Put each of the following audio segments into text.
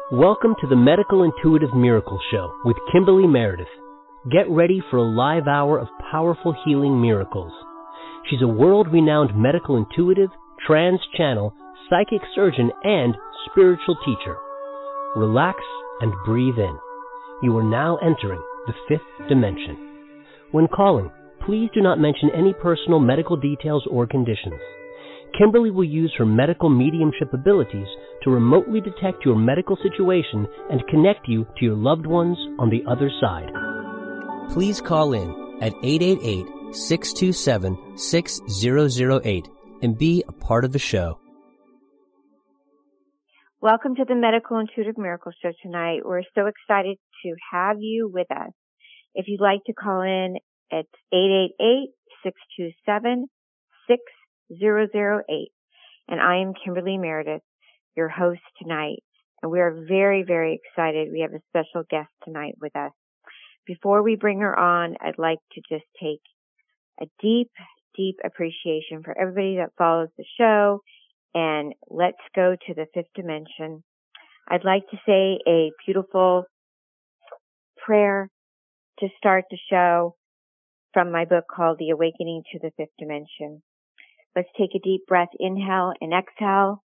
Welcome to the Medical Intuitive Miracle Show with Kimberly Meredith. Get ready for a live hour of powerful healing miracles. She's a world-renowned medical intuitive, trans-channel, psychic surgeon, and spiritual teacher. Relax and breathe in. You are now entering the fifth dimension. When calling, please do not mention any personal medical details or conditions. Kimberly will use her medical mediumship abilities to remotely detect your medical situation and connect you to your loved ones on the other side. Please call in at 888-627-6008 and be a part of the show. Welcome to the Medical Intuitive Miracle Show tonight. We're so excited to have you with us. If you'd like to call in, it's 888-627-6008. And I am Kimberly Meredith, your host tonight. And we are very, very excited. We have a special guest tonight with us. Before we bring her on, I'd like to just take a deep, deep appreciation for everybody that follows the show. And let's go to the fifth dimension. I'd like to say a beautiful prayer to start the show from my book called The Awakening to the Fifth Dimension. Let's take a deep breath. Inhale and exhale.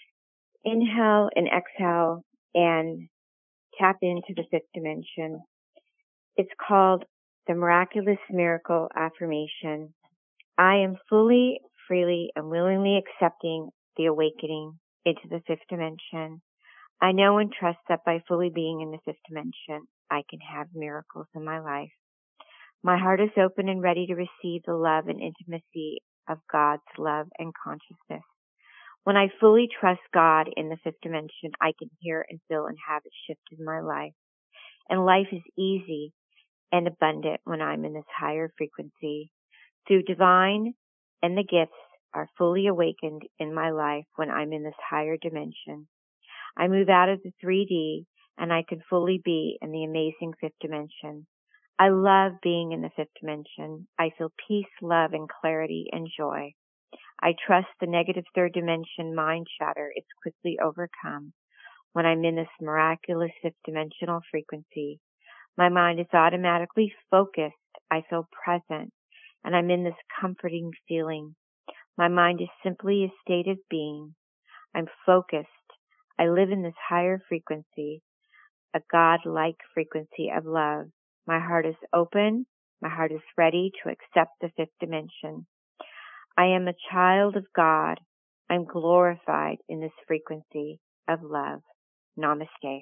Inhale and exhale and tap into the fifth dimension. It's called the Miraculous Miracle Affirmation. I am fully, freely, and willingly accepting the awakening into the fifth dimension. I know and trust that by fully being in the fifth dimension, I can have miracles in my life. My heart is open and ready to receive the love and intimacy of God's love and consciousness. When I fully trust God in the fifth dimension, I can hear and feel and have it shift in my life. And life is easy and abundant when I'm in this higher frequency. Through divine and the gifts are fully awakened in my life when I'm in this higher dimension. I move out of the 3D and I can fully be in the amazing fifth dimension. I love being in the fifth dimension. I feel peace, love, and clarity and joy. I trust the negative third dimension mind chatter is quickly overcome when I'm in this miraculous fifth dimensional frequency. My mind is automatically focused. I feel present, and I'm in this comforting feeling. My mind is simply a state of being. I'm focused. I live in this higher frequency, a God-like frequency of love. My heart is open. My heart is ready to accept the fifth dimension. I am a child of God. I'm glorified in this frequency of love. Namaste.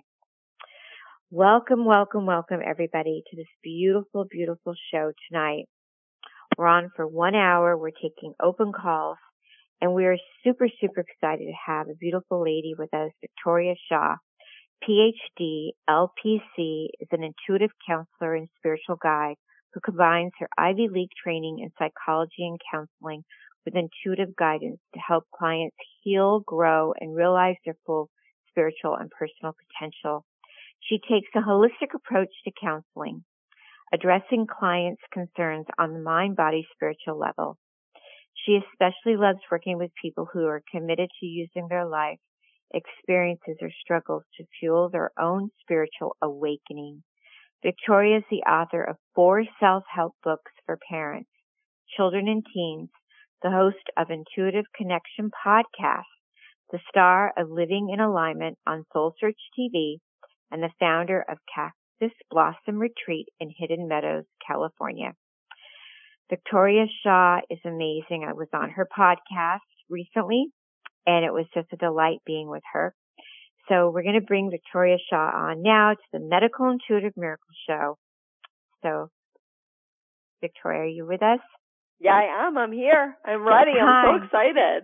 Welcome, welcome, welcome everybody to this beautiful, beautiful show tonight. We're on for 1 hour. We're taking open calls and we are super, super excited to have a beautiful lady with us, Victoria Shaw. PhD, LPC, is an intuitive counselor and spiritual guide who combines her Ivy League training in psychology and counseling with intuitive guidance to help clients heal, grow, and realize their full spiritual and personal potential. She takes a holistic approach to counseling, addressing clients' concerns on the mind-body spiritual level. She especially loves working with people who are committed to using their life experiences or struggles to fuel their own spiritual awakening. Victoria is the author of 4 self-help books for parents, children, and teens, the host of Intuitive Connection podcast, the star of Living in Alignment on Soul Search TV, and the founder of Cactus Blossom Retreat in Hidden Meadows, California. Victoria Shaw is amazing. I was on her podcast recently, and it was just a delight being with her. So we're going to bring Victoria Shaw on now to the Medical Intuitive Miracle Show. So, Victoria, are you with us? Yeah, I am. I'm here. I'm ready. I'm so excited.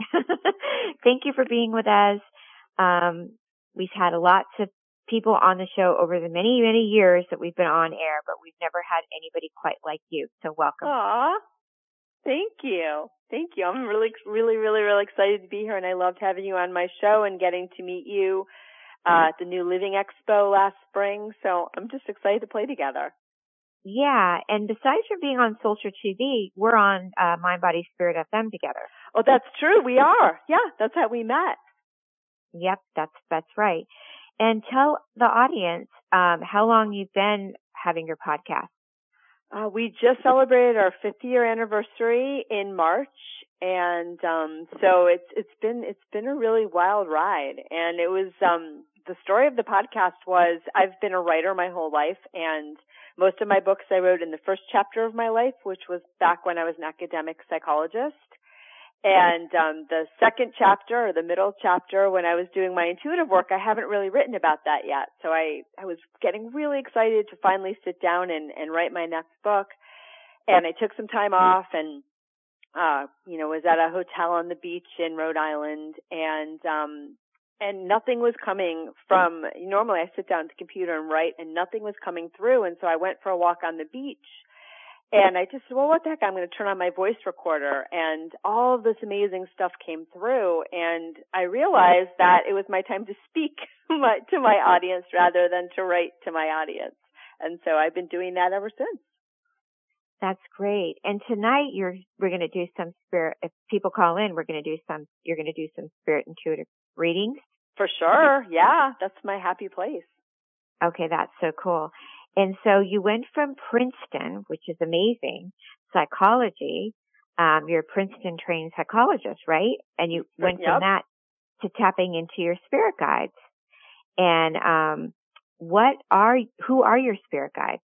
Thank you for being with us. We've had lots of people on the show over the many, many years that we've been on air, but we've never had anybody quite like you. So welcome. Aw, thank you. Thank you. I'm really, really, really, really excited to be here, and I loved having you on my show and getting to meet you at the New Living Expo last spring. So I'm just excited to play together. Yeah, and besides from being on Soul Search TV, we're on Mind, Body, Spirit FM together. Oh, that's true. We are. Yeah, that's how we met. Yep, that's right. And tell the audience how long you've been having your podcast. We just celebrated our 50-year anniversary in March, and so it's been a really wild ride. And it was the story of the podcast was I've been a writer my whole life, and most of my books I wrote in the first chapter of my life, which was back when I was an academic psychologist. And the second chapter, or the middle chapter, when I was doing my intuitive work, I haven't really written about that yet. So I was getting really excited to finally sit down and write my next book. And I took some time off and, was at a hotel on the beach in Rhode Island, and nothing was coming from, normally I sit down at the computer and write, and nothing was coming through. And so I went for a walk on the beach. And I just said, well, what the heck, I'm going to turn on my voice recorder. And all of this amazing stuff came through. And I realized that it was my time to speak to my audience rather than to write to my audience. And so I've been doing that ever since. That's great. And tonight we're going to do some spirit, if people call in, you're going to do some spirit intuitive readings. For sure. Yeah. That's my happy place. Okay. That's so cool. And so you went from Princeton, which is amazing, psychology. You're a Princeton trained psychologist, right? And you went from that to tapping into your spirit guides. And who are your spirit guides?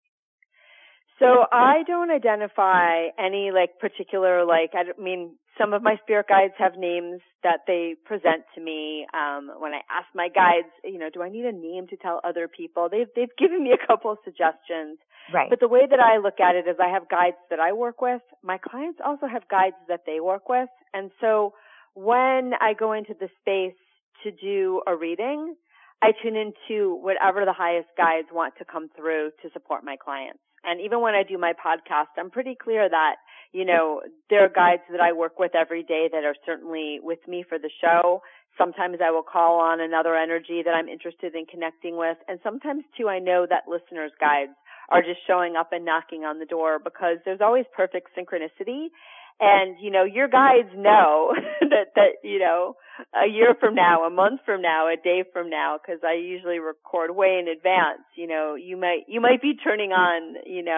So I don't identify any particular, some of my spirit guides have names that they present to me. When I ask my guides, do I need a name to tell other people? They've given me a couple of suggestions. Right. But the way that I look at it is I have guides that I work with. My clients also have guides that they work with. And so when I go into the space to do a reading, I tune into whatever the highest guides want to come through to support my clients. And even when I do my podcast, I'm pretty clear that, there are guides that I work with every day that are certainly with me for the show. Sometimes I will call on another energy that I'm interested in connecting with. And sometimes, too, I know that listeners' guides are just showing up and knocking on the door because there's always perfect synchronicity. And, your guides know that, a year from now, a month from now, a day from now, because I usually record way in advance, you might be turning on,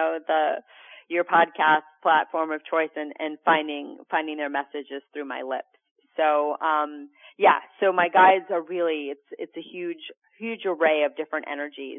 your podcast platform of choice and finding their messages through my lips. So, so my guides are really, it's a huge array of different energies.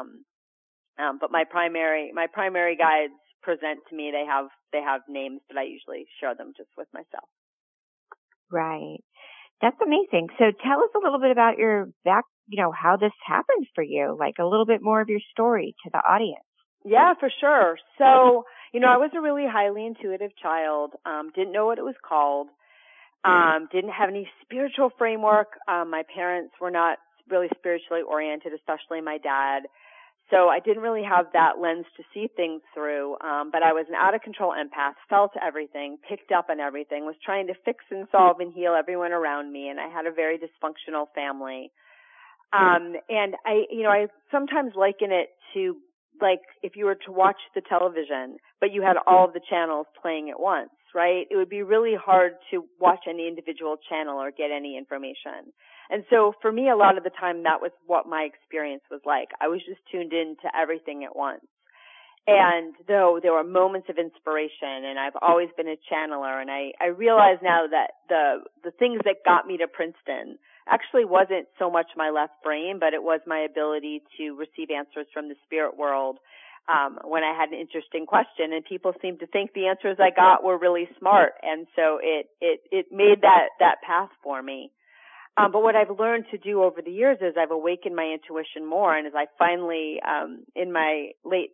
But my primary guides present to me, they have names, but I usually share them just with myself. Right. That's amazing. So tell us a little bit about your how this happened for you, a little bit more of your story to the audience. Yeah, for sure. So, I was a really highly intuitive child, didn't know what it was called, didn't have any spiritual framework. My parents were not really spiritually oriented, especially my dad. So I didn't really have that lens to see things through, but I was an out-of-control empath, felt everything, picked up on everything, was trying to fix and solve and heal everyone around me, and I had a very dysfunctional family. And I sometimes liken it to if you were to watch the television, but you had all of the channels playing at once, right? It would be really hard to watch any individual channel or get any information. And so for me, a lot of the time, that was what my experience was like. I was just tuned in to everything at once. And though there were moments of inspiration, and I've always been a channeler, and I realize now that the things that got me to Princeton actually wasn't so much my left brain, but it was my ability to receive answers from the spirit world when I had an interesting question, and people seemed to think the answers I got were really smart, and so it made that path for me. But what I've learned to do over the years is I've awakened my intuition more, and as I finally, in my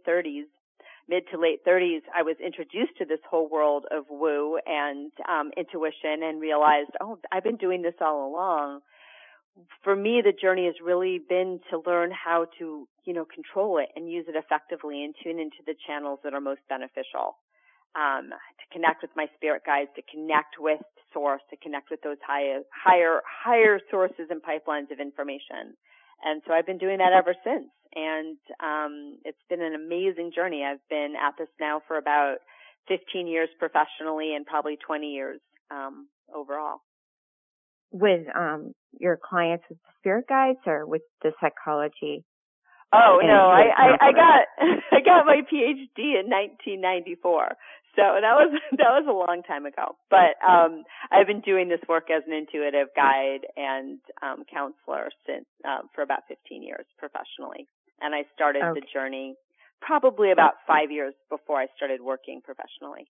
mid to late 30s, I was introduced to this whole world of woo and intuition and realized, I've been doing this all along. For me, the journey has really been to learn how to, control it and use it effectively and tune into the channels that are most beneficial. To connect with my spirit guides, to connect with source, to connect with those higher sources and pipelines of information. And so I've been doing that ever since. And it's been an amazing journey. I've been at this now for about 15 years professionally and probably 20 years overall. with your clients with the spirit guides or with the psychology? Oh no, I got my PhD in 1994. So that was a long time ago. But I've been doing this work as an intuitive guide and counselor since for about 15 years professionally. And I started the journey probably about 5 years before I started working professionally.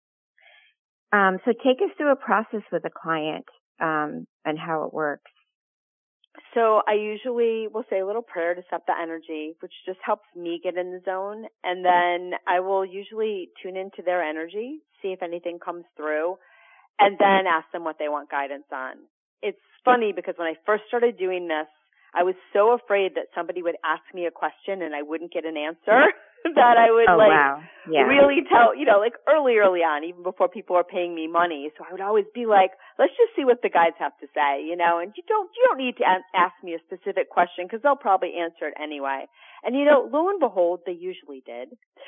So take us through a process with a client and how it works. So I usually will say a little prayer to set the energy, which just helps me get in the zone. And then I will usually tune into their energy, see if anything comes through, and then ask them what they want guidance on. It's funny because when I first started doing this, I was so afraid that somebody would ask me a question and I wouldn't get an answer that I would really tell, like early on, even before people were paying me money. So I would always be like, let's just see what the guides have to say, and you don't need to ask me a specific question because they'll probably answer it anyway. And lo and behold, they usually did.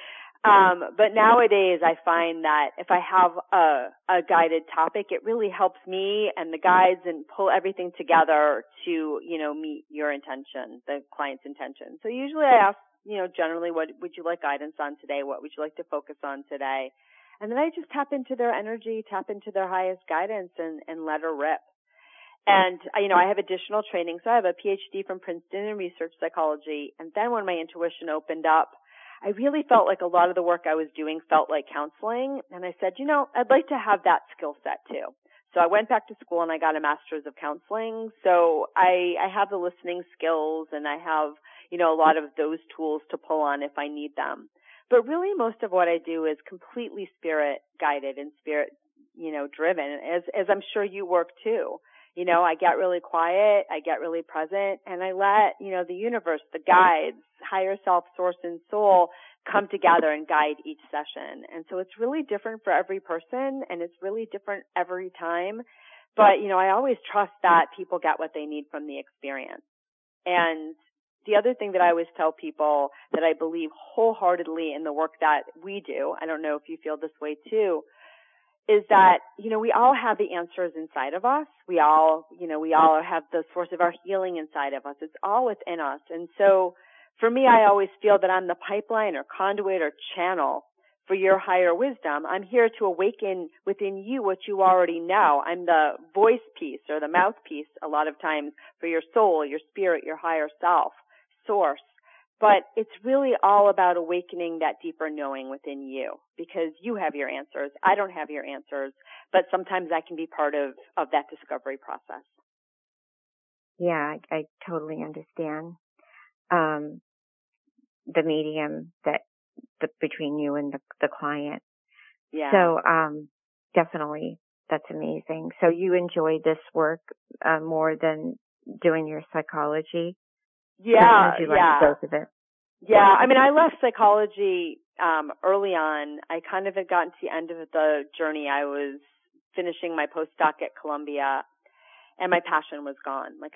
But nowadays I find that if I have a guided topic, it really helps me and the guides and pull everything together to, meet your intention, the client's intention. So usually I ask, generally, what would you like guidance on today? What would you like to focus on today? And then I just tap into their energy, tap into their highest guidance and let her rip. And, I have additional training. So I have a PhD from Princeton in research psychology. And then when my intuition opened up, I really felt like a lot of the work I was doing felt like counseling. And I said, I'd like to have that skill set too. So I went back to school and I got a master's of counseling. So I have the listening skills and I have, a lot of those tools to pull on if I need them. But really most of what I do is completely spirit guided and spirit, driven, as I'm sure you work too. I get really quiet, I get really present, and I let, the universe, the guides, higher self, source, and soul come together and guide each session. And so it's really different for every person, and it's really different every time. But, I always trust that people get what they need from the experience. And the other thing that I always tell people that I believe wholeheartedly in the work that we do, I don't know if you feel this way too, is that, we all have the answers inside of us. We all have the source of our healing inside of us. It's all within us. And so for me, I always feel that I'm the pipeline or conduit or channel for your higher wisdom. I'm here to awaken within you what you already know. I'm the voice piece or the mouthpiece a lot of times for your soul, your spirit, your higher self, source. But it's really all about awakening that deeper knowing within you because you have your answers. I don't have your answers, but sometimes I can be part of that discovery process. Yeah, I totally understand. The medium between you and the client. Yeah. So, definitely that's amazing. So you enjoy this work, more than doing your psychology? Yeah. You like both of it? Yeah. I mean, I left psychology, early on. I kind of had gotten to the end of the journey. I was finishing my postdoc at Columbia. And my passion was gone. My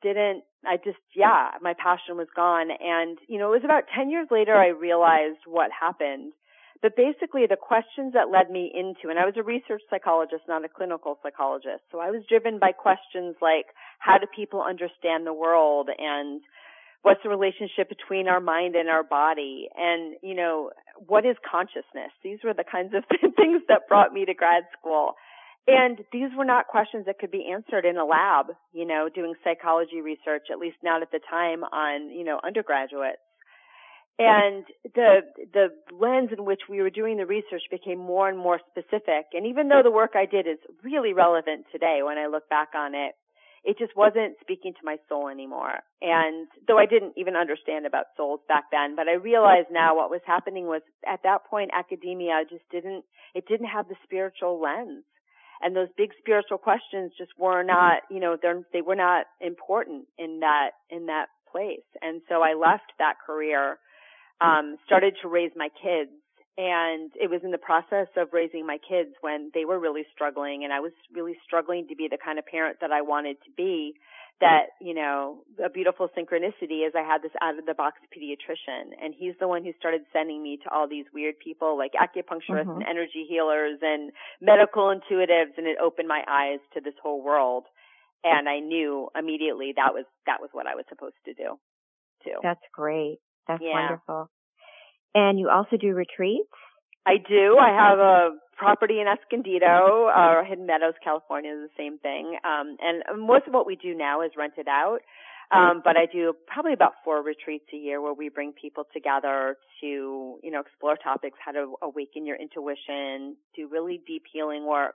passion was gone. And, it was about 10 years later I realized what happened. But basically the questions that led me into, and I was a research psychologist, not a clinical psychologist. So I was driven by questions like, how do people understand the world? And what's the relationship between our mind and our body? And, what is consciousness? These were the kinds of things that brought me to grad school. And these were not questions that could be answered in a lab, doing psychology research, at least not at the time on, undergraduates. And the lens in which we were doing the research became more and more specific. And even though the work I did is really relevant today when I look back on it, it just wasn't speaking to my soul anymore. And though I didn't even understand about souls back then, but I realize now what was happening was at that point, academia didn't have the spiritual lens. And those big spiritual questions just were not, they were not important in that place. And so I left that career, started to raise my kids. And it was in the process of raising my kids when they were really struggling. And I was really struggling to be the kind of parent that I wanted to be. That, a beautiful synchronicity is I had this out-of-the-box pediatrician, and he's the one who started sending me to all these weird people like acupuncturists and energy healers and medical intuitives, and it opened my eyes to this whole world. And I knew immediately that was what I was supposed to do too. That's great. That's Yeah. wonderful. And you also do retreats? I do. I have a property in Escondido, or Hidden Meadows, California is the same thing. And most of what we do now is rented out. But I do probably about 4 retreats a year where we bring people together to, explore topics, how to awaken your intuition, do really deep healing work.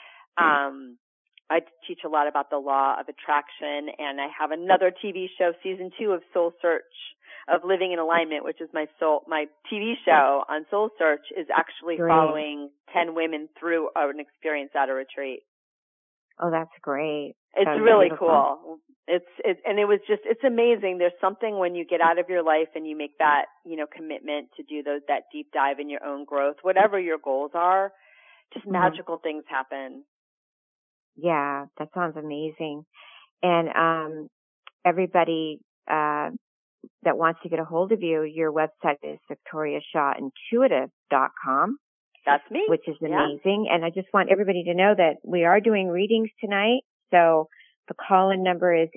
I teach a lot about the law of attraction, and I have another TV show, season 2 of Soul Search, of Living in Alignment, which is my TV show on Soul Search, is actually following 10 women through an experience at a retreat. Oh, that's great. It's really cool. It's amazing. There's something when you get out of your life and you make that, commitment to do that deep dive in your own growth, whatever your goals are, just magical things happen. Yeah, that sounds amazing. And everybody that wants to get a hold of you, your website is victoriashawintuitive.com. That's me. Which is amazing. And I just want everybody to know that we are doing readings tonight. So the call-in number is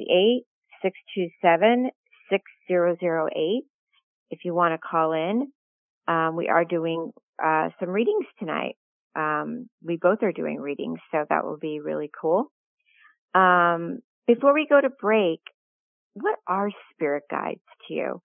888-627-6008. If you want to call in, we are doing some readings tonight. We both are doing readings, so that will be really cool. Before we go to break, what are spirit guides to you?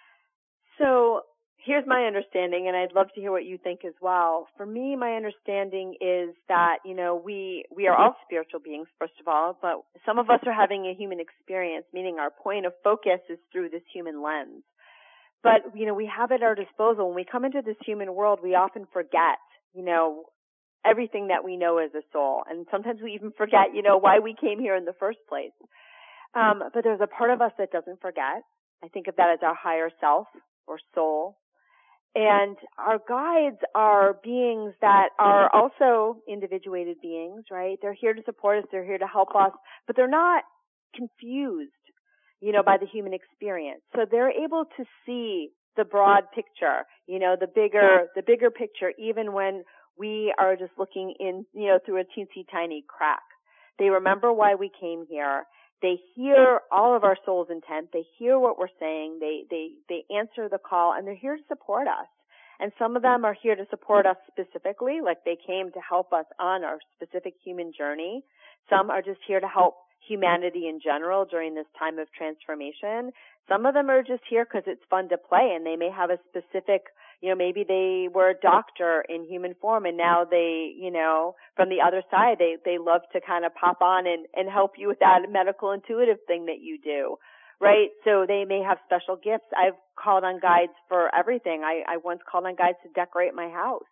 So here's my understanding, and I'd love to hear what you think as well. For me, my understanding is that, we are all spiritual beings, first of all, but some of us are having a human experience, meaning our point of focus is through this human lens. But, we have at our disposal. When we come into this human world, we often forget, everything that we know as a soul. And sometimes we even forget, why we came here in the first place. But there's a part of us that doesn't forget. I think of that as our higher self or soul. And our guides are beings that are also individuated beings, right? They're here to support us. They're here to help us, but they're not confused, by the human experience. So they're able to see the broad picture, the bigger picture, even when we are just looking in, through a teensy tiny crack. They remember why we came here. They hear all of our soul's intent. They hear what we're saying. They answer the call, and they're here to support us. And some of them are here to support us specifically, like they came to help us on our specific human journey. Some are just here to help humanity in general during this time of transformation. Some of them are just here because it's fun to play, and they may have a specific, maybe they were a doctor in human form, and now they, from the other side, they love to kind of pop on and help you with that medical intuitive thing that you do, right? So they may have special gifts. I've called on guides for everything. I once called on guides to decorate my house.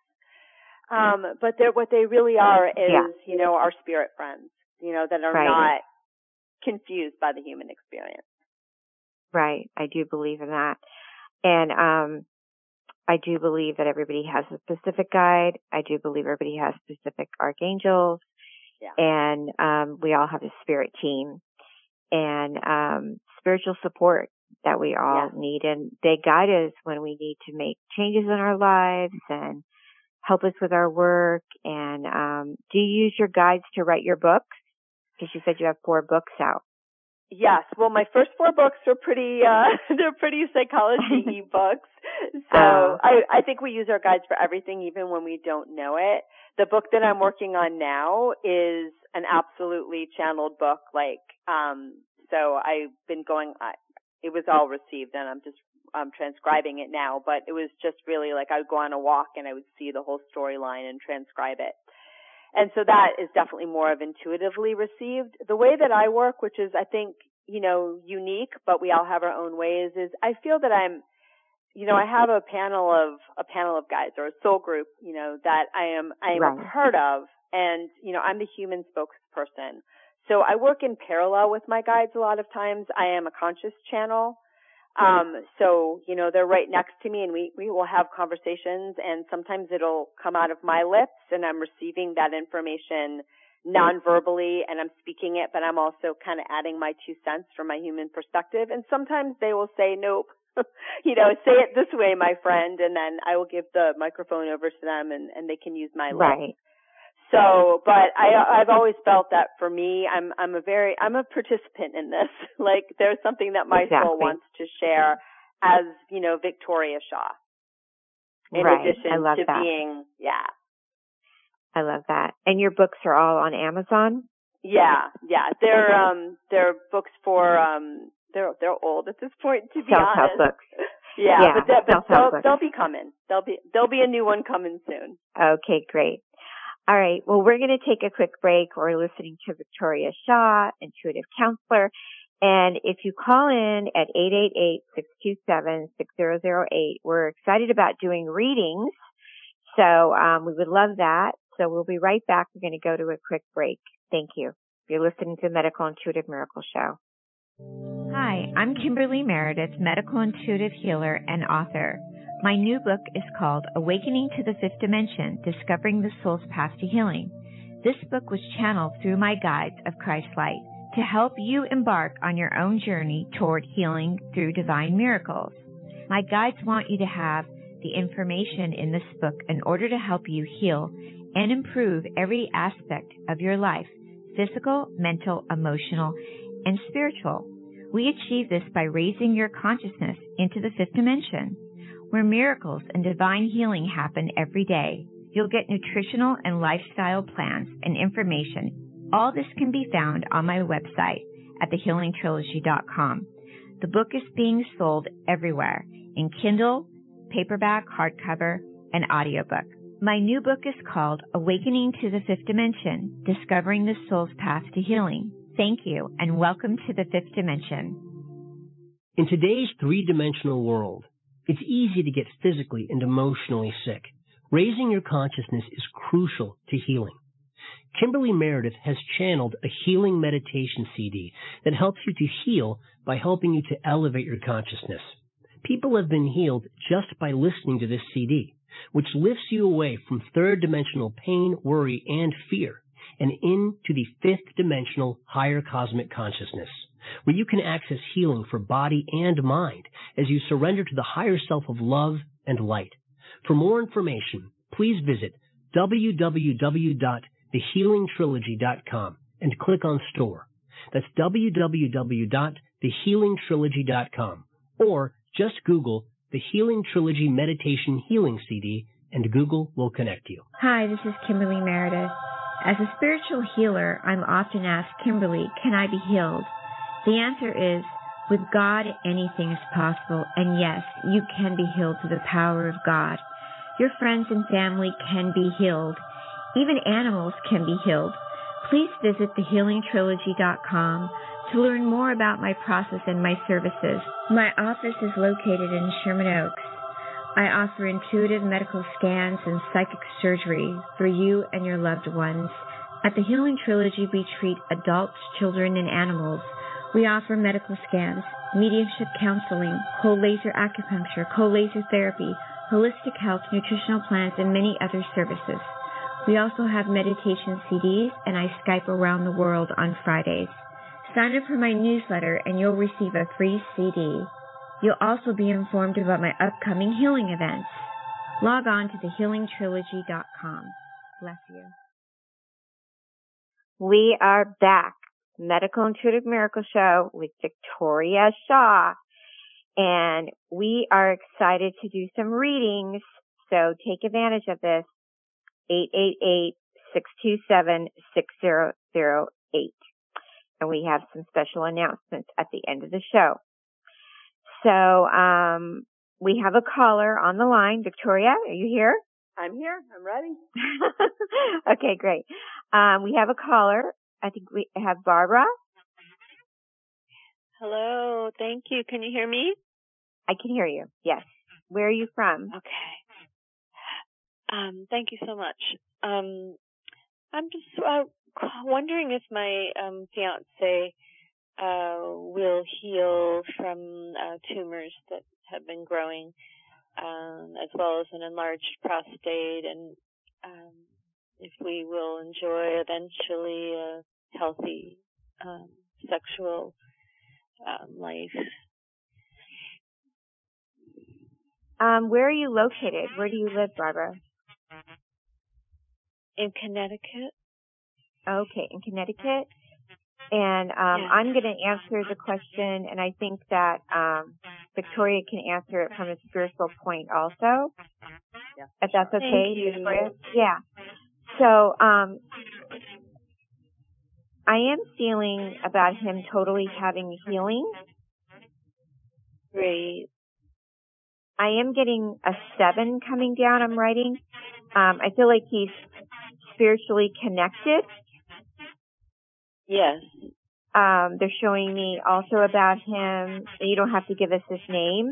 But what they really are is, our spirit friends, that are not confused by the human experience. Right. I do believe in that. And I do believe that everybody has a specific guide. I do believe everybody has specific archangels. Yeah. And we all have a spirit team and spiritual support that we all need. And they guide us when we need to make changes in our lives and help us with our work. And do you use your guides to write your books? Because you said you have 4 books out. Yes. Well, my first 4 books are pretty, they're pretty psychology books. So I think we use our guides for everything, even when we don't know it. The book that I'm working on now is an absolutely channeled book. So I've been it was all received, and I'm transcribing it now, but it was just really like I would go on a walk and I would see the whole storyline and transcribe it. And so that is definitely more of intuitively received. The way that I work, which is, I think, unique, but we all have our own ways, is I feel that I have a panel of guides or a soul group, that I am a part of, and, I'm the human spokesperson. So I work in parallel with my guides a lot of times. I am a conscious channel. So, they're right next to me, and we will have conversations, and sometimes it'll come out of my lips and I'm receiving that information non-verbally and I'm speaking it, but I'm also kind of adding my 2 cents from my human perspective. And sometimes they will say, nope, say it this way, my friend. And then I will give the microphone over to them and they can use my lips. Right. So, but I've always felt that for me, I'm a participant in this. Like, there's something that my soul wants to share as, Victoria Shaw. In addition to being, I love that. And your books are all on Amazon? Yeah. They're books for, they're old at this point, to be honest. Self-help books. Yeah, but they'll be coming. There'll be a new one coming soon. Okay, great. All right. Well, we're going to take a quick break. We're listening to Victoria Shaw, intuitive counselor. And if you call in at 888-627-6008, we're excited about doing readings. So we would love that. So we'll be right back. We're going to go to a quick break. Thank you. You're listening to Medical Intuitive Miracle Show. Hi, I'm Kimberly Meredith, medical intuitive healer and author. My new book is called Awakening to the Fifth Dimension, Discovering the Soul's Path to Healing. This book was channeled through my guides of Christ Light to help you embark on your own journey toward healing through divine miracles. My guides want you to have the information in this book in order to help you heal and improve every aspect of your life, physical, mental, emotional, and spiritual. We achieve this by raising your consciousness into the fifth dimension, where miracles and divine healing happen every day. You'll get nutritional and lifestyle plans and information. All this can be found on my website at thehealingtrilogy.com. The book is being sold everywhere in Kindle, paperback, hardcover, and audiobook. My new book is called Awakening to the Fifth Dimension, Discovering the Soul's Path to Healing. Thank you, and welcome to the Fifth Dimension. In today's three-dimensional world, it's easy to get physically and emotionally sick. Raising your consciousness is crucial to healing. Kimberly Meredith has channeled a healing meditation CD that helps you to heal by helping you to elevate your consciousness. People have been healed just by listening to this CD, which lifts you away from third-dimensional pain, worry, and fear, and into the fifth-dimensional higher cosmic consciousness, where you can access healing for body and mind as you surrender to the higher self of love and light. For more information, please visit www.thehealingtrilogy.com and click on Store. That's www.thehealingtrilogy.com, or just Google The Healing Trilogy Meditation Healing CD, and Google will connect you. Hi, this is Kimberly Meredith. As a spiritual healer, I'm often asked, Kimberly, can I be healed? The answer is, with God, anything is possible, and yes, you can be healed through the power of God. Your friends and family can be healed. Even animals can be healed. Please visit thehealingtrilogy.com to learn more about my process and my services. My office is located in Sherman Oaks. I offer intuitive medical scans and psychic surgery for you and your loved ones. At the Healing Trilogy, we treat adults, children, and animals. We offer medical scans, mediumship counseling, cold laser acupuncture, cold laser therapy, holistic health, nutritional plans, and many other services. We also have meditation CDs, and I Skype around the world on Fridays. Sign up for my newsletter, and you'll receive a free CD. You'll also be informed about my upcoming healing events. Log on to thehealingtrilogy.com. Bless you. We are back. Medical Intuitive Miracle Show with Victoria Shaw. And we are excited to do some readings. So take advantage of this. 888-627-6008. And we have some special announcements at the end of the show. So, we have a caller on the line. Victoria, are you here? I'm here. I'm ready. Okay, great. We have a caller. I think we have Barbara. Hello. Thank you. Can you hear me? I can hear you. Yes. Where are you from? Okay. Thank you so much. I'm just wondering if my fiance will heal from tumors that have been growing, as well as an enlarged prostate, and if we will enjoy eventually a healthy sexual life. Where are you located? Where do you live, Barbara? In Connecticut. Okay, in Connecticut. And I'm going to answer the question, and I think that Victoria can answer it from a spiritual point also, if that's okay, Victoria. Yeah. So I am feeling about him totally having healing. Great. I am getting a 7 coming down, I'm writing. I feel like he's spiritually connected. Yes. They're showing me also about him. You don't have to give us his name.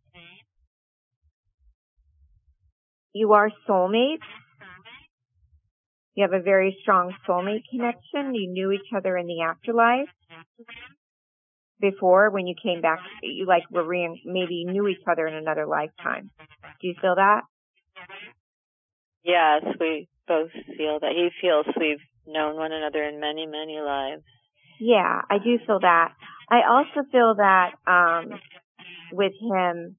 You are soulmates. You have a very strong soulmate connection. You knew each other in the afterlife. Before, when you came back, you like were maybe knew each other in another lifetime. Do you feel that? Yes, we both feel that. He feels we've known one another in many, many lives. Yeah, I do feel that. I also feel that with him,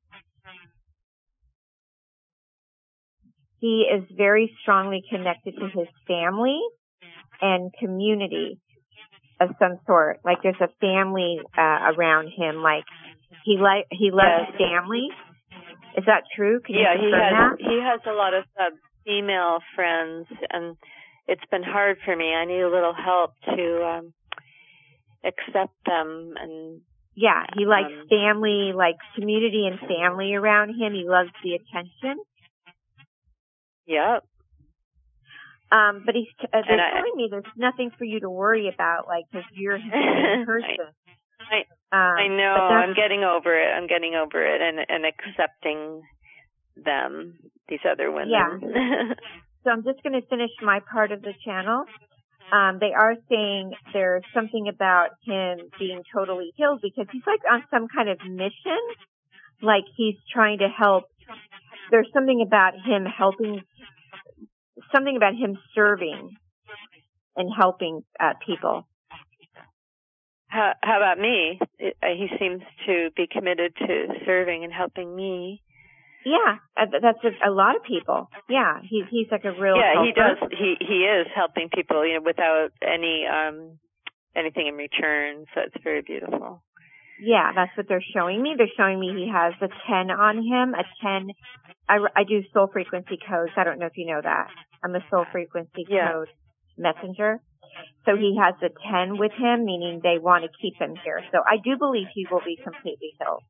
he is very strongly connected to his family and community of some sort. Like there's a family around him. Like he loves his family. Is that true? Can you confirm that? He has a lot of female friends, and it's been hard for me. I need a little help to accept them. And yeah, he likes family, like community and family around him. He loves the attention. Yep. But they're telling me there's nothing for you to worry about, like, because you're his same person. I know. I'm getting over it. And accepting them, these other women. Yeah. So I'm just going to finish my part of the channel. They are saying there's something about him being totally healed because he's like on some kind of mission, like he's trying to help. There's something about him helping. Something about him serving and helping people. How about me? He seems to be committed to serving and helping me. Yeah, that's a lot of people. Yeah, he's like a real helper. He does. He is helping people, without any anything in return. So it's very beautiful. Yeah, that's what they're showing me. They're showing me he has a 10 on him. A 10. I do soul frequency codes. I don't know if you know that. I'm a soul frequency code messenger. So he has a 10 with him, meaning they want to keep him here. So I do believe he will be completely healed.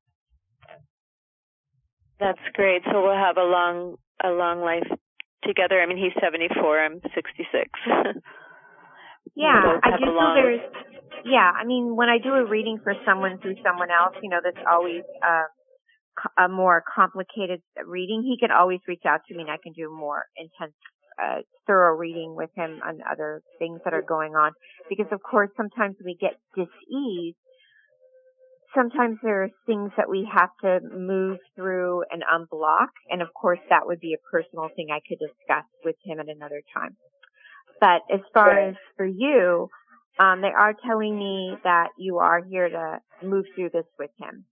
That's great. So we'll have a long life together. I mean, he's 74. I'm 66. Yeah, I do feel there's. Yeah, I mean, when I do a reading for someone through someone else, that's always a more complicated reading. He can always reach out to me, and I can do a more intense, thorough reading with him on other things that are going on. Because, of course, sometimes we get dis-ease. Sometimes there are things that we have to move through and unblock. And, of course, that would be a personal thing I could discuss with him at another time. But as far as for you, they are telling me that you are here to move through this with him.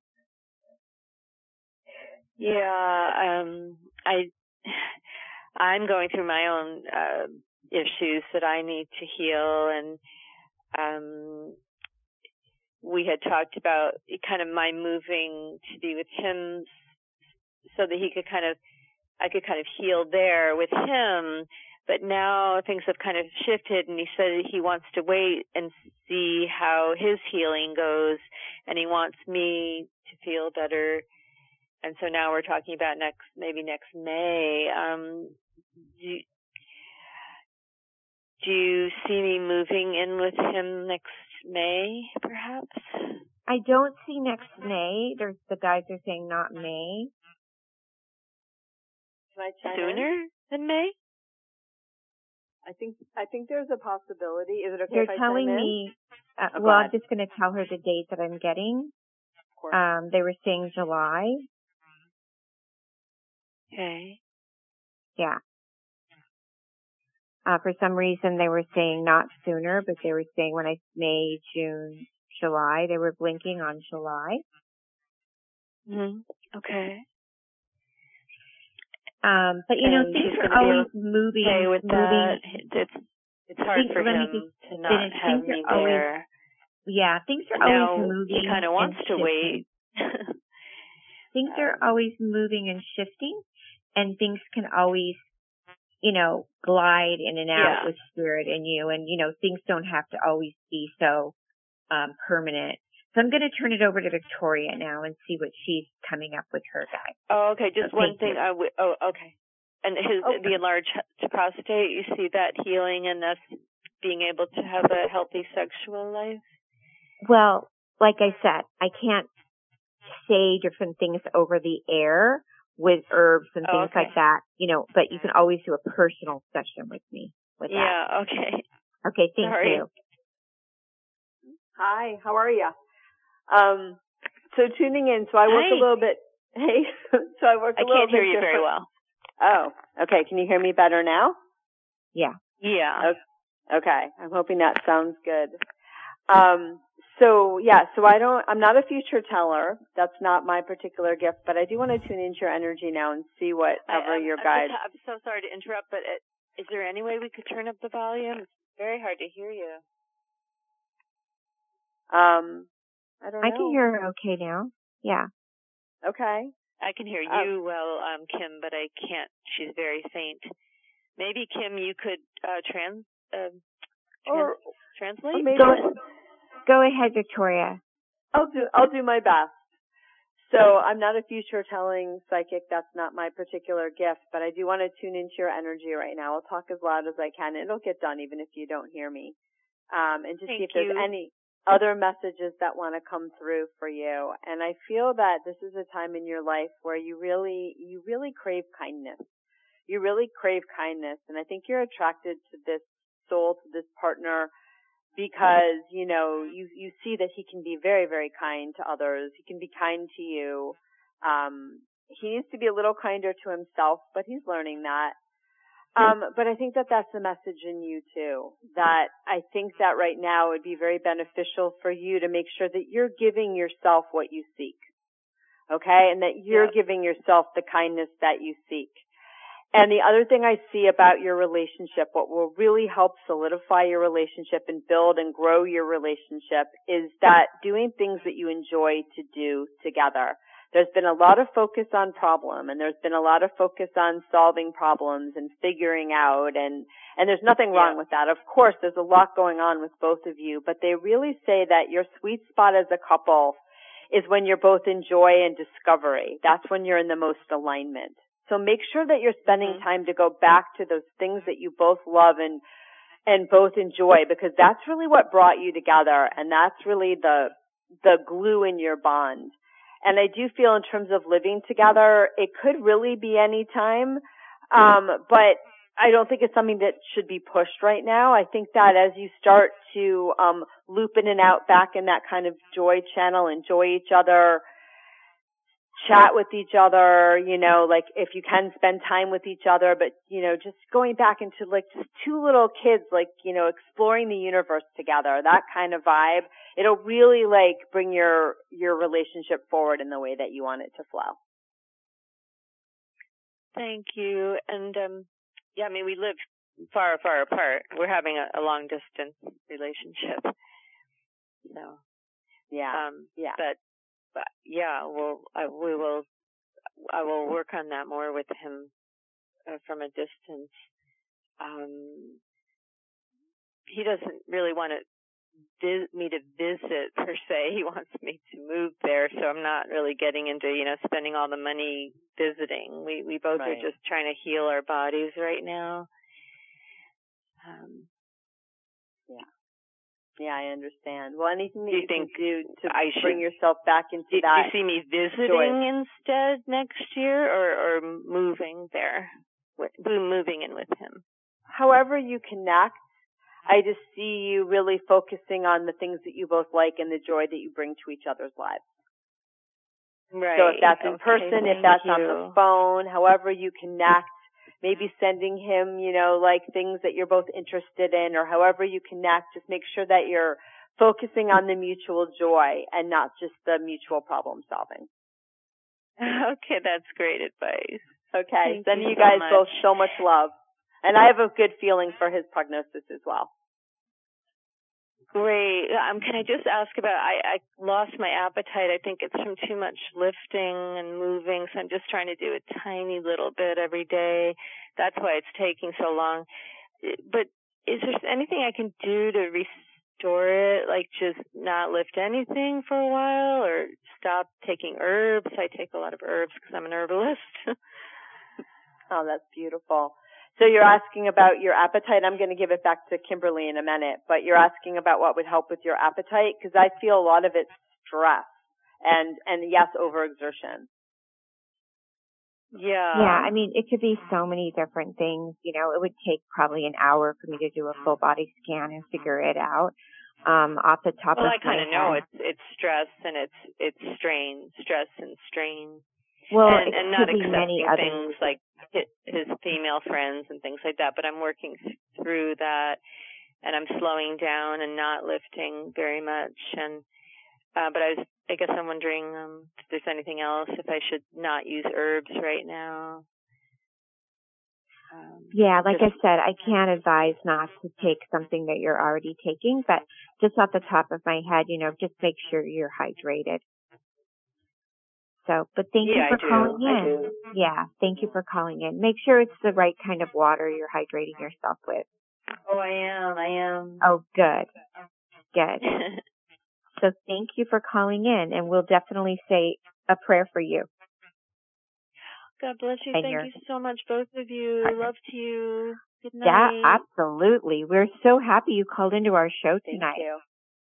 Yeah, I'm going through my own issues that I need to heal, and we had talked about kind of my moving to be with him so that I could kind of heal there with him. But now things have kind of shifted, and he said he wants to wait and see how his healing goes, and he wants me to feel better. And so now we're talking about maybe next May. Do you see me moving in with him next May, perhaps? I don't see next May. The guys are saying not May. Sooner than May? I think there's a possibility. Is it okay They're if I telling chime in? me, I'm just going to tell her the date that I'm getting. Of course. They were saying July. Okay. Yeah. For some reason, they were saying not sooner, but they were saying May, June, July. They were blinking on July. Mm-hmm. Okay. But things are always moving. Okay with that. It's hard for him to not have me there. Yeah, things are always moving. He kind of wants to wait. Things are always moving and shifting, and things can always, glide in and out with spirit and you, and things don't have to always be so permanent. So I'm going to turn it over to Victoria now and see what she's coming up with her guide. Oh, okay. Just one thing. Okay. And the enlarged prostate, you see that healing and us being able to have a healthy sexual life? Well, like I said, I can't say different things over the air with herbs and things like that, but you can always do a personal session with me with that. Yeah, okay. Okay, thank you. Hi, how are you? So tuning in, so I work a little bit, so I work a little bit. I can't hear you very well. Oh, okay. Can you hear me better now? Yeah. Yeah. Okay. I'm hoping that sounds good. So I'm not a future teller. That's not my particular gift, but I do want to tune into your energy now and see whatever your guide. I'm so sorry to interrupt, but is there any way we could turn up the volume? It's very hard to hear you. I don't know. I can hear her okay now. Yeah. Okay. I can hear you well, Kim, but I can't. She's very faint. Maybe, Kim, you could translate? Go ahead, Victoria. I'll do my best. So I'm not a future telling psychic. That's not my particular gift, but I do want to tune into your energy right now. I'll talk as loud as I can. It'll get done even if you don't hear me. And just see if there's any other messages that want to come through for you. And I feel that this is a time in your life where you really crave kindness. You really crave kindness. And I think you're attracted to this soul, to this partner, because, you see that he can be very, very kind to others. He can be kind to you. He needs to be a little kinder to himself, but he's learning that. But I think that that's the message in you too, that I think that right now it would be very beneficial for you to make sure that you're giving yourself what you seek. Okay? And that you're giving yourself the kindness that you seek. And the other thing I see about your relationship, what will really help solidify your relationship and build and grow your relationship is that doing things that you enjoy to do together. There's been a lot of focus on problem, and there's been a lot of focus on solving problems and figuring out, and there's nothing wrong with that. Of course, there's a lot going on with both of you, but they really say that your sweet spot as a couple is when you're both in joy and discovery. That's when you're in the most alignment. So make sure that you're spending time to go back to those things that you both love and both enjoy, because that's really what brought you together, and that's really the glue in your bond. And I do feel in terms of living together, it could really be any time, but I don't think it's something that should be pushed right now. I think that as you start to loop in and out back in that kind of joy channel, enjoy each other, chat with each other, like if you can spend time with each other, but, just going back into like just two little kids, like, exploring the universe together, that kind of vibe, it'll really like bring your relationship forward in the way that you want it to flow. Thank you. And, we live far, far apart. We're having a long distance relationship. So, But I will work on that more with him from a distance. He doesn't really want me to visit per se. He wants me to move there, so I'm not really getting into spending all the money visiting. We both are just trying to heal our bodies right now. Yeah, I understand. Well, anything that you can do to bring should yourself back into that. Do you see me visiting instead next year, or moving there, moving in with him? However you connect, I just see you really focusing on the things that you both like and the joy that you bring to each other's lives. Right. So if that's in person, if that's on the phone, however you connect, maybe sending him, like things that you're both interested in, or however you connect, just make sure that you're focusing on the mutual joy and not just the mutual problem solving. Okay, that's great advice. Okay. Sending you guys both so much love. And I have a good feeling for his prognosis as well. Great. Can I just ask about, I lost my appetite. I think it's from too much lifting and moving, so I'm just trying to do a tiny little bit every day. That's why it's taking so long. But is there anything I can do to restore it, like just not lift anything for a while or stop taking herbs? I take a lot of herbs because I'm an herbalist. Oh, that's beautiful. So you're asking about your appetite. I'm going to give it back to Kimberly in a minute, but you're asking about what would help with your appetite, because I feel a lot of it's stress and yes, overexertion. Yeah, I mean, it could be so many different things. You know, it would take probably an hour for me to do a full body scan and figure it out. Off the top of my head. Well, I kind of know it's stress and it's strain, stress and strain. Well, and not accepting many things like his female friends and things like that, but I'm working through that, and I'm slowing down and not lifting very much. And but I guess I'm wondering if there's anything else, if I should not use herbs right now. Yeah, like I said, I can't advise not to take something that you're already taking, but just off the top of my head, you know, just make sure you're hydrated. So, but thank you for calling in. Yeah, thank you for calling in. Make sure it's the right kind of water you're hydrating yourself with. Oh, I am. Oh, good. Good. So thank you for calling in, and we'll definitely say a prayer for you. God bless you. Thank you so much, both of you. Love to you. Good night. Yeah, absolutely. We're so happy you called into our show tonight. Thank you.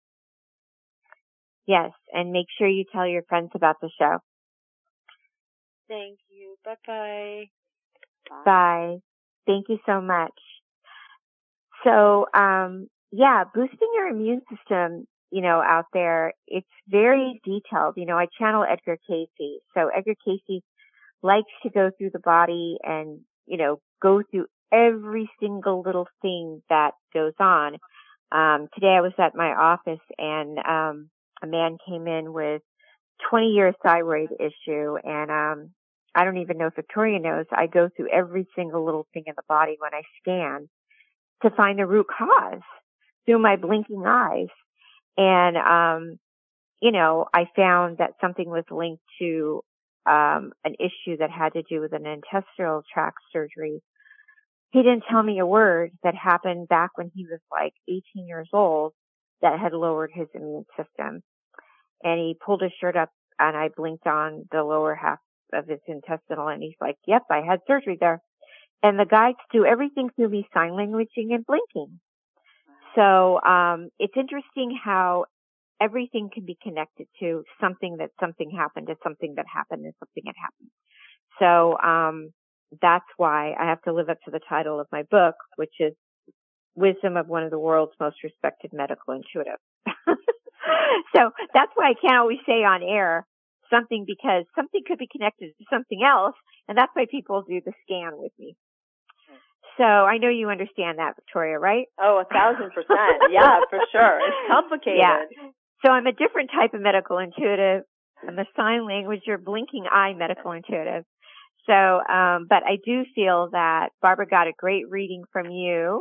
Yes, and make sure you tell your friends about the show. Thank you. Bye-bye. Bye. Thank you so much. So, yeah, boosting your immune system, you know, out there, it's very detailed. You know, I channel Edgar Cayce. So Edgar Cayce likes to go through the body and, you know, go through every single little thing that goes on. Today I was at my office and, a man came in with 20-year thyroid issue, and I don't even know if Victoria knows, I go through every single little thing in the body when I scan to find the root cause through my blinking eyes. And, you know, I found that something was linked to an issue that had to do with an intestinal tract surgery. He didn't tell me a word that happened back when he was like 18 years old that had lowered his immune system. And he pulled his shirt up and I blinked on the lower half of his intestinal and he's like, yep, I had surgery there. And the guy do everything through me sign languaging and blinking. So, it's interesting how everything can be connected to something happened to something that happened and something had happened. So, that's why I have to live up to the title of my book, which is Wisdom of One of the World's Most Respected Medical Intuitive. So that's why I can't always say on air something, because something could be connected to something else. And that's why people do the scan with me. So I know you understand that, Victoria, right? Oh, 1,000%. Yeah, for sure. It's complicated. Yeah. So I'm a different type of medical intuitive. I'm a sign language or blinking eye medical intuitive. So, but I do feel that Barbara got a great reading from you.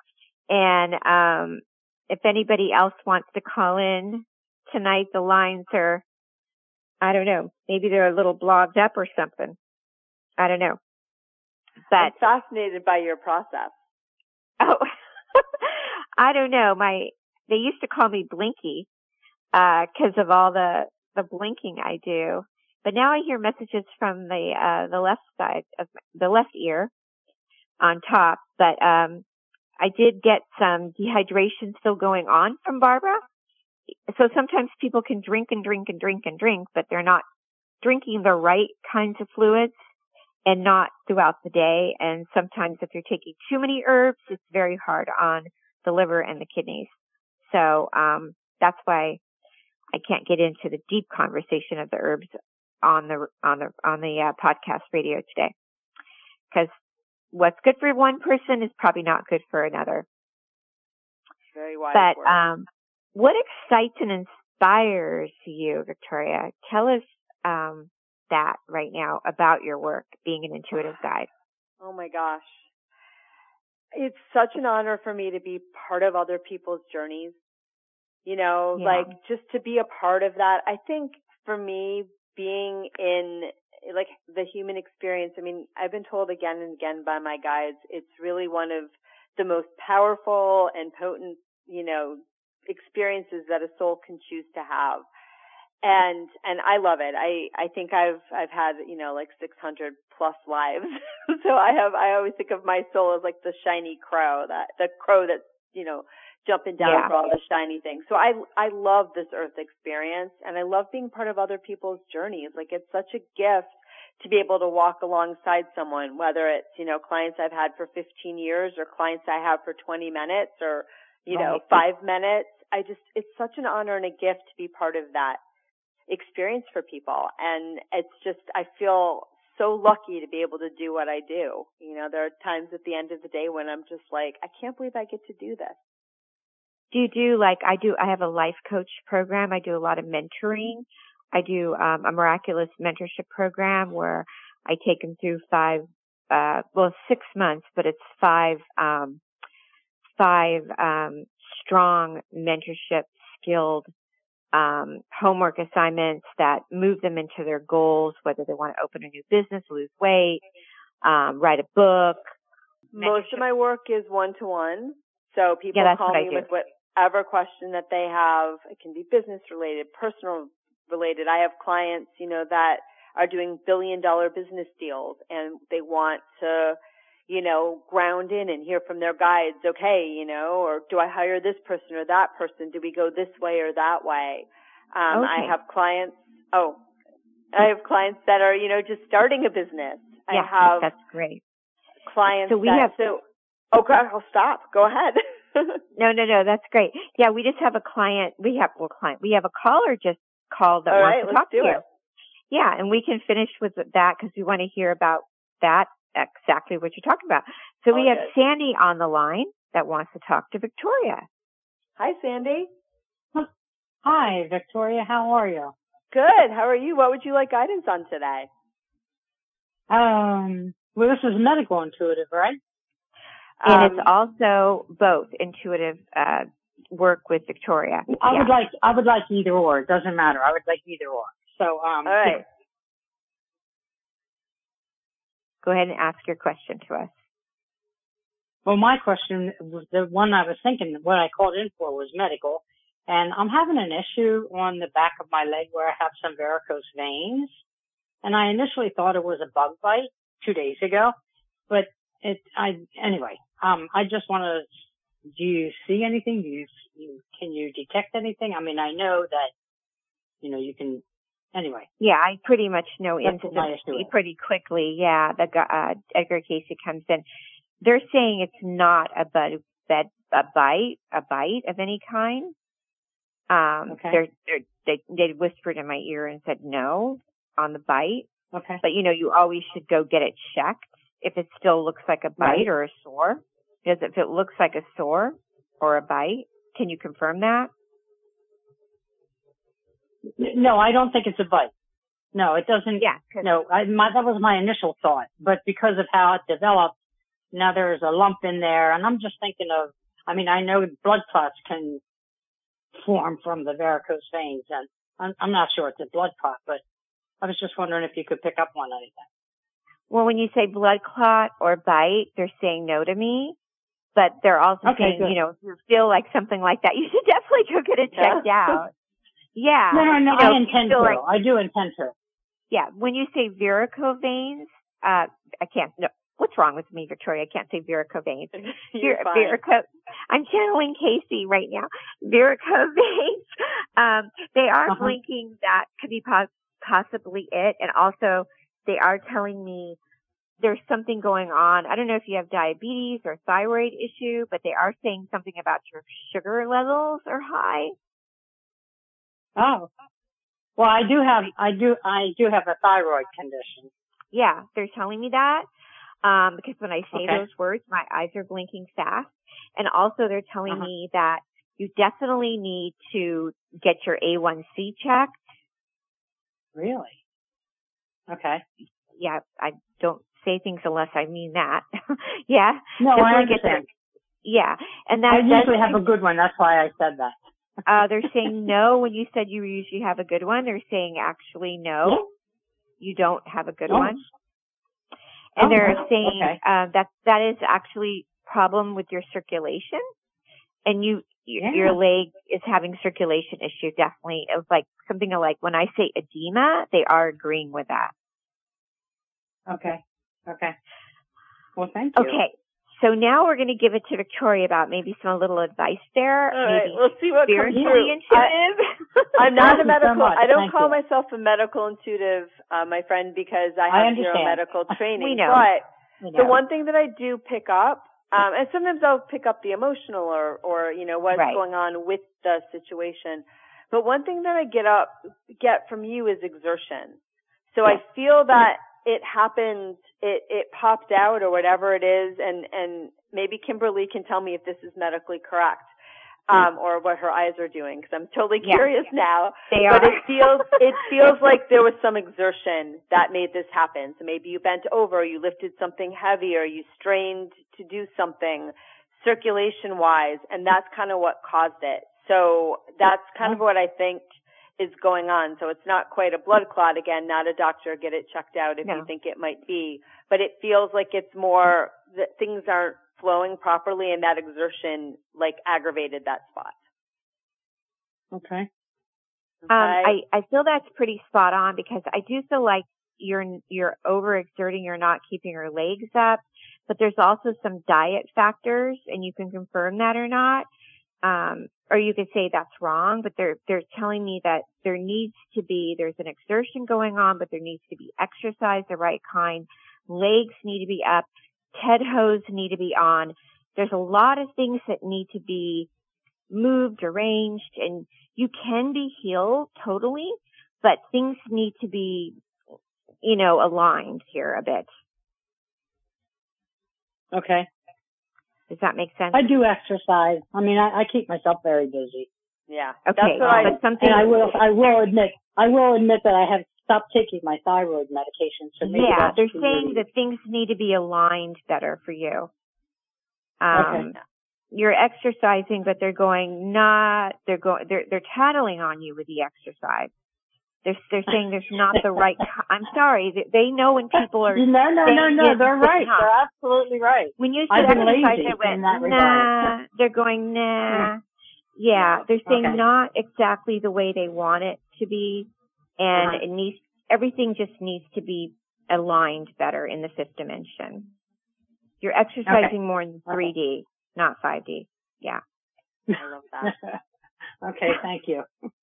And, if anybody else wants to call in tonight, the lines are, I don't know, maybe they're a little blogged up or something. I don't know. But I'm fascinated by your process. Oh, I don't know. They used to call me Blinky, 'cause of all the blinking I do. But now I hear messages from the left side of the left ear on top. But, I did get some dehydration still going on from Barbara. So sometimes people can drink and drink and drink and drink, but they're not drinking the right kinds of fluids and not throughout the day. And sometimes if you're taking too many herbs, it's very hard on the liver and the kidneys. So, that's why I can't get into the deep conversation of the herbs on the podcast radio today. 'Cause what's good for one person is probably not good for another. Very wise But word. what excites and inspires you, Victoria? Tell us that right now about your work, being an intuitive guide? Oh my gosh. It's such an honor for me to be part of other people's journeys. Like just to be a part of that. I think for me, being in like the human experience, I mean, I've been told again and again by my guides, it's really one of the most powerful and potent, experiences that a soul can choose to have. And I love it. I think I've had, like 600 plus lives. So I always think of my soul as like the shiny crow, the crow that's, jumping down for all the shiny things. So I love this earth experience, and I love being part of other people's journeys. Like, it's such a gift to be able to walk alongside someone, whether it's, clients I've had for 15 years or clients I have for 20 minutes or, 5 minutes. It's such an honor and a gift to be part of that experience for people. And it's just, I feel so lucky to be able to do what I do. There are times at the end of the day when I'm just like, I can't believe I get to do this. Do you do like I do? I have a life coach program. I do a lot of mentoring. I do a miraculous mentorship program where I take them through 6 months, but it's five strong mentorship skilled homework assignments that move them into their goals, whether they want to open a new business, lose weight, write a book. Most of my work is one-to-one. So people call me with whatever question that they have. It can be business related, personal related. I have clients, that are doing billion-dollar business deals, and they want to, ground in and hear from their guides. Okay, or do I hire this person or that person? Do we go this way or that way? I have clients. I have clients that are, just starting a business. Yeah, that's great. Clients. I'll stop. Go ahead. No, that's great. Yeah, we just have a client. We have a caller just called that wants to talk to you. Yeah, and we can finish with that because we want to hear about that, exactly what you're talking about. So we have Sandy on the line that wants to talk to Victoria. Hi, Sandy. Hi, Victoria. How are you? Good. How are you? What would you like guidance on today? Well, this is medical intuitive, right? And it's also both intuitive work with Victoria. I would like either or. It doesn't matter. I would like either or. So, all right. Yeah. Go ahead and ask your question to us. Well, my question, the one I was thinking, what I called in for was medical. And I'm having an issue on the back of my leg where I have some varicose veins. And I initially thought it was a bug bite 2 days ago. But anyway, I just want to, do you see anything? Can you detect anything? I mean, I know that, you can, anyway. Yeah, I pretty much know instantly, pretty quickly. Yeah, Edgar Casey comes in. They're saying it's not a bite of any kind. Okay. They whispered in my ear and said no on the bite. Okay. But you always should go get it checked if it still looks like a bite or a sore. If it looks like a sore or a bite, can you confirm that? No, I don't think it's a bite. No, it doesn't. Yeah. No, that was my initial thought. But because of how it developed, now there's a lump in there. And I'm just thinking of, I know blood clots can form from the varicose veins. And I'm not sure it's a blood clot, but I was just wondering if you could pick up on anything. Well, when you say blood clot or bite, they're saying no to me. But they're also saying, good. If you feel like something like that, you should definitely go get it checked out. Yeah. No, I intend to. I do intend to. Yeah. When you say varicose veins, I can't, no. What's wrong with me, Victoria? I can't say varicose veins. I'm channeling Casey right now. Varicose veins. They are blinking. That could be possibly it. And also, they are telling me there's something going on. I don't know if you have diabetes or thyroid issue, but they are saying something about your sugar levels are high. Oh. Well, I do have a thyroid condition. Yeah, they're telling me that. Because when I say those words, my eyes are blinking fast. And also they're telling me that you definitely need to get your A1C checked. Really? Okay. Yeah, I don't say things unless I mean that. Yeah. No, I understand. Yeah, and that I usually have a good one. That's why I said that. They're saying no when you said you usually have a good one. They're saying actually no, you don't have a good one. And they're saying that is actually problem with your circulation, and your leg is having circulation issue. Definitely, it was like something like when I say edema, they are agreeing with that. Okay. Well, thank you. Okay. So now we're going to give it to Victoria about maybe some little advice there. All maybe right, we'll see what comes through. Intuitive. I'm not a medical. I don't call myself a medical intuitive, my friend, because I have zero medical training. We know. But the one thing that I do pick up, and sometimes I'll pick up the emotional or what's going on with the situation. But one thing that I get from you is exertion. So I feel that it happened, it popped out or whatever it is, and maybe Kimberly can tell me if this is medically correct, or what her eyes are doing, because I'm totally curious now. They are. But it feels like there was some exertion that made this happen. So maybe you bent over, you lifted something heavy, or you strained to do something circulation-wise, and that's kind of what caused it. So that's kind of what I think is going on. So it's not quite a blood clot. Again, not a doctor. Get it checked out if you think it might be. But it feels like it's more that things aren't flowing properly, and that exertion aggravated that spot. Okay. I feel that's pretty spot on, because I do feel like you're overexerting, you're not keeping your legs up, but there's also some diet factors, and you can confirm that or not. Or you could say that's wrong, but they're telling me that there's an exertion going on, but there needs to be exercise, the right kind. Legs need to be up. Ted hose need to be on. There's a lot of things that need to be moved, arranged, and you can be healed totally, but things need to be, aligned here a bit. Okay. Does that make sense? I do exercise. I mean, I keep myself very busy. Yeah. Okay. That's what and I will admit that I have stopped taking my thyroid medication. So maybe they're saying that things need to be aligned better for you. You're exercising, but they're tattling on you with the exercise. They're saying there's not the right. I'm sorry. They know when people are. No. They're right. They're absolutely right. When you said exercise, I went, nah. They're going, nah. Yeah, they're saying not exactly the way they want it to be, and everything just needs to be aligned better in the fifth dimension. You're exercising more in 3D, not 5D. Yeah. I love that. Okay, thank you.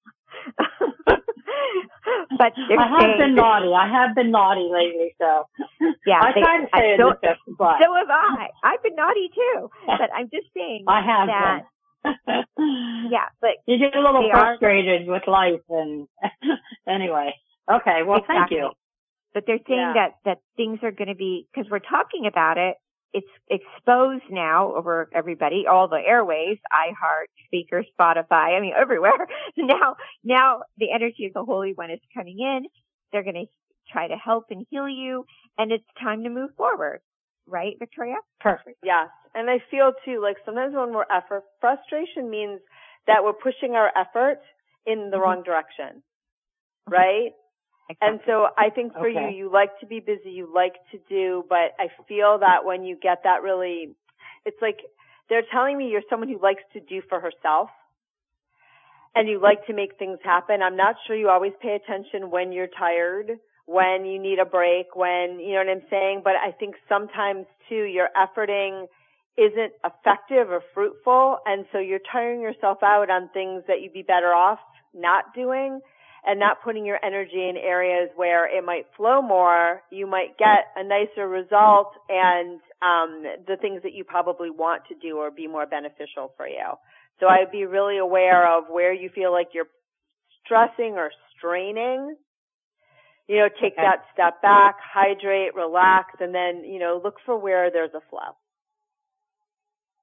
But I have been naughty lately, so I try to stay in the fifth spot. So have I. I've been naughty too, but I'm just saying I have that. Yeah, but you get a little frustrated with life, and anyway. Okay, well, thank you. But they're saying that things are going to be, because we're talking about it. It's exposed now over everybody, all the airways, iHeart, Speaker, Spotify, everywhere. Now the energy of the Holy One is coming in. They're going to try to help and heal you, and it's time to move forward. Right, Victoria? Perfect. Yes. And I feel too, sometimes when we're frustration means that we're pushing our effort in the wrong direction. Right? Exactly. And so I think for you like to be busy, you like to do, but I feel that when you get that really, it's like they're telling me you're someone who likes to do for herself and you like to make things happen. I'm not sure you always pay attention when you're tired, when you need a break, when, you know what I'm saying? But I think sometimes too, your efforting isn't effective or fruitful. And so you're tiring yourself out on things that you'd be better off not doing. And not putting your energy in areas where it might flow more, you might get a nicer result and the things that you probably want to do or be more beneficial for you. So I would be really aware of where you feel like you're stressing or straining. Take that step back, hydrate, relax, and then, look for where there's a flow.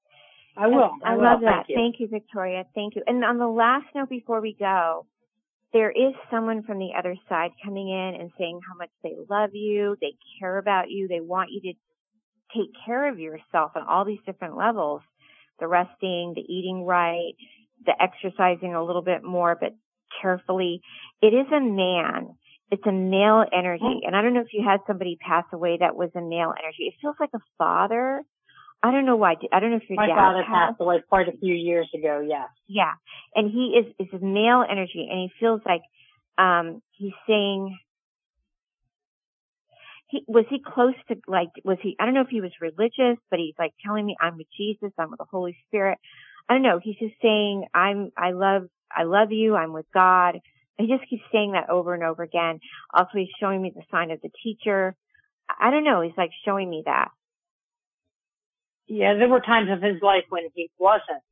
I will. I love that. Thank you, Victoria. Thank you. And on the last note before we go, there is someone from the other side coming in and saying how much they love you, they care about you, they want you to take care of yourself on all these different levels. The resting, the eating right, the exercising a little bit more, but carefully. It is a man. It's a male energy. And I don't know if you had somebody pass away that was a male energy. It feels like a father. I don't know why. I don't know if your dad My father passed away quite a few years ago, yes. Yeah. And he is a male energy, and he feels like he's saying, was he close to, like, I don't know if he was religious, but he's like telling me, I'm with Jesus, I'm with the Holy Spirit. I don't know. He's just saying, I love you, I'm with God. He just keeps saying that over and over again. Also, he's showing me the sign of the teacher. I don't know. He's like showing me that. Yeah, there were times of his life when he wasn't,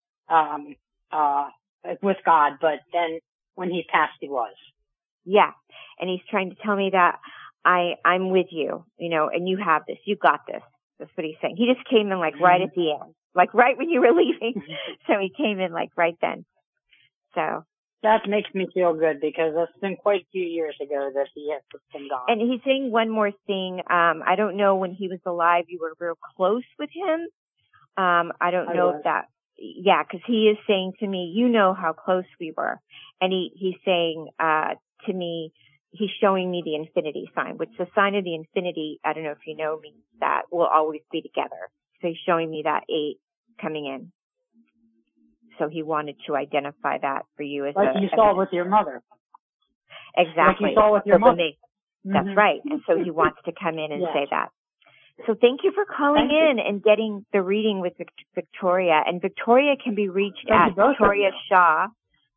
with God, but then when he passed, he was. Yeah. And he's trying to tell me that I'm with you, and you have this, you got this. That's what he's saying. He just came in like right at the end, like right when you were leaving. So he came in like right then. So that makes me feel good because it's been quite a few years ago that he has been gone. And he's saying one more thing. I don't know, when he was alive, you were real close with him. I don't know if that, yeah, because he is saying to me, you know how close we were. And he's saying to me, he's showing me the infinity sign, which the sign of the infinity, I don't know if you know, means that we'll always be together. So he's showing me that 8 coming in. So he wanted to identify that for you as like you saw with your mother. Exactly. Like you saw with your mother. That's right. And so he wants to come in and say that. So thank you for calling in and getting the reading with Victoria. And Victoria can be reached at Victoria Shaw,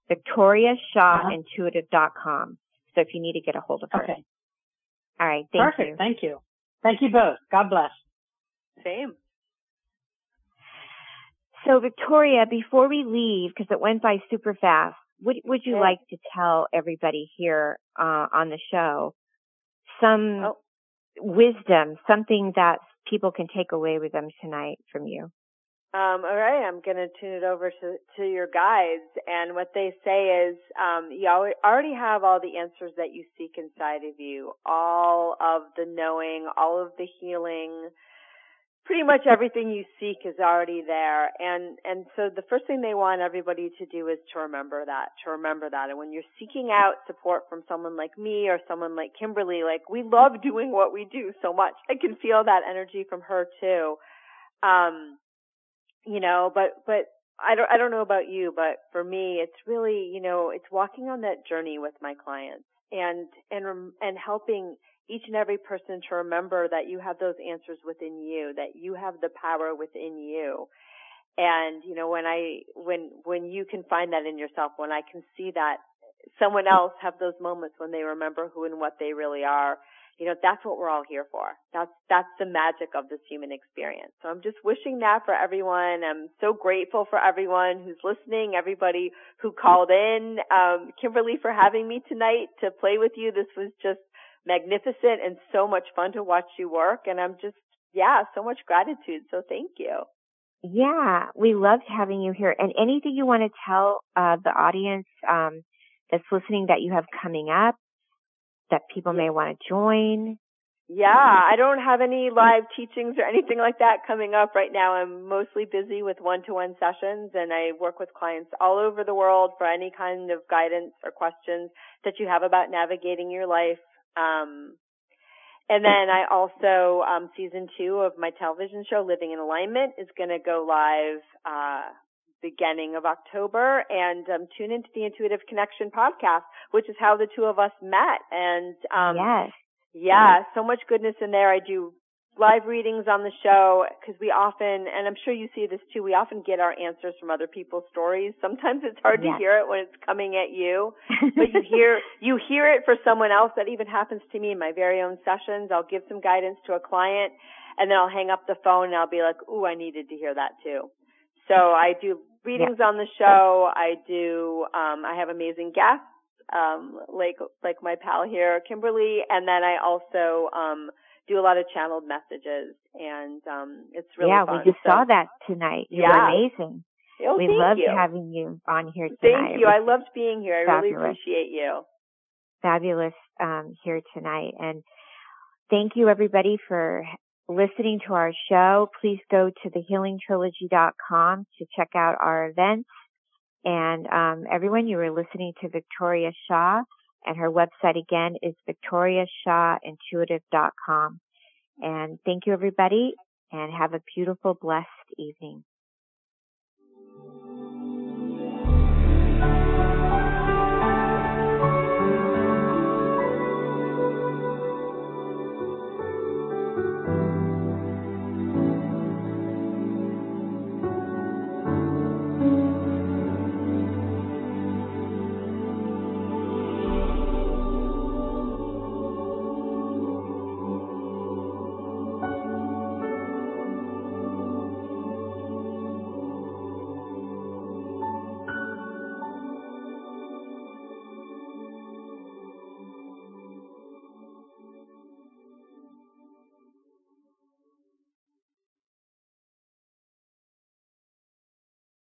VictoriaShawIntuitive.com. So if you need to get a hold of her. Okay. All right. Thank you. Perfect. Thank you. Thank you both. God bless. Same. So Victoria, before we leave, because it went by super fast, would you like to tell everybody here on the show some wisdom, something that people can take away with them tonight from you? All right, I'm going to tune it over to your guides, and what they say is you already have all the answers that you seek inside of you, all of the knowing, all of the healing. Pretty much everything you seek is already there. And so the first thing they want everybody to do is to remember that. And when you're seeking out support from someone like me or someone like Kimberly, like, we love doing what we do so much. I can feel that energy from her too. But I don't know about you, but for me, it's really, it's walking on that journey with my clients and helping each and every person to remember that you have those answers within you, that you have the power within you. And, when you can find that in yourself, when I can see that someone else have those moments when they remember who and what they really are, that's what we're all here for. That's the magic of this human experience. So I'm just wishing that for everyone. I'm so grateful for everyone who's listening, everybody who called in. Kimberly, for having me tonight to play with you. This was just magnificent and so much fun to watch you work. And I'm just, so much gratitude. So thank you. Yeah, we loved having you here. And anything you want to tell the audience that's listening that you have coming up, that people may want to join? Yeah, I don't have any live teachings or anything like that coming up right now. I'm mostly busy with one-to-one sessions, and I work with clients all over the world for any kind of guidance or questions that you have about navigating your life. And then I also, season 2 of my television show, Living in Alignment, is going to go live beginning of October, and tune into the Intuitive Connection podcast, which is how the two of us met. And so much goodness in there. I do live readings on the show because we often, and I'm sure you see this too, we often get our answers from other people's stories. Sometimes it's hard to hear it when it's coming at you, but you hear it for someone else. That even happens to me in my very own sessions. I'll give some guidance to a client, and then I'll hang up the phone and I'll be like, ooh, I needed to hear that too. So I do readings on the show. I do, I have amazing guests, like my pal here, Kimberly. And then I also, do a lot of channeled messages, and, it's really fun. We just saw that tonight. You were amazing. Oh, we loved having you on here tonight. Thank you. I loved being here. I really appreciate you. Fabulous here tonight. And thank you, everybody, for listening to our show. Please go to thehealingtrilogy.com to check out our events. And everyone, you were listening to Victoria Shaw, and her website again is victoriashawintuitive.com. And thank you, everybody, and have a beautiful, blessed evening.